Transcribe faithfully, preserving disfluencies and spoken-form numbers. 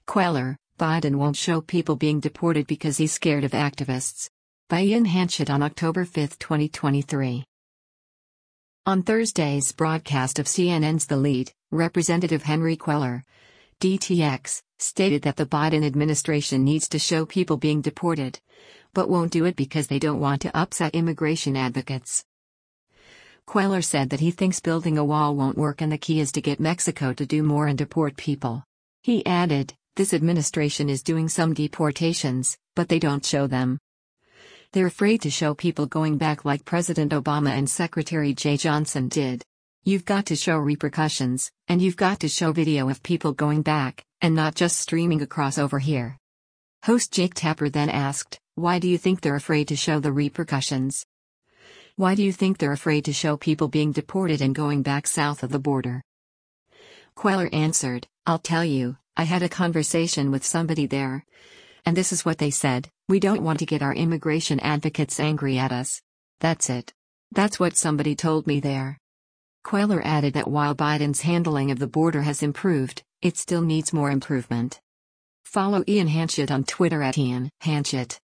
Queller, Biden won't show people being deported because he's scared of activists. By Ian Hanchett on October fifth, twenty twenty-three. On Thursday's broadcast of C N N's The Lead, Representative Henry Queller, D T X, stated that the Biden administration needs to show people being deported, but won't do it because they don't want to upset immigration advocates. Queller said that he thinks building a wall won't work and the key is to get Mexico to do more and deport people. He added, "This administration is doing some deportations, but they don't show them. They're afraid to show people going back like President Obama and Secretary Jeh Johnson did. You've got to show repercussions, and you've got to show video of people going back, and not just streaming across over here." Host Jake Tapper then asked, "Why do you think they're afraid to show the repercussions? Why do you think they're afraid to show people being deported and going back south of the border?" Queller answered, "I'll tell you, I had a conversation with somebody there. And this is what they said: we don't want to get our immigration advocates angry at us. That's it. That's what somebody told me there." Queller added that while Biden's handling of the border has improved, it still needs more improvement. Follow Ian Hanchett on Twitter at Ian Hanchett.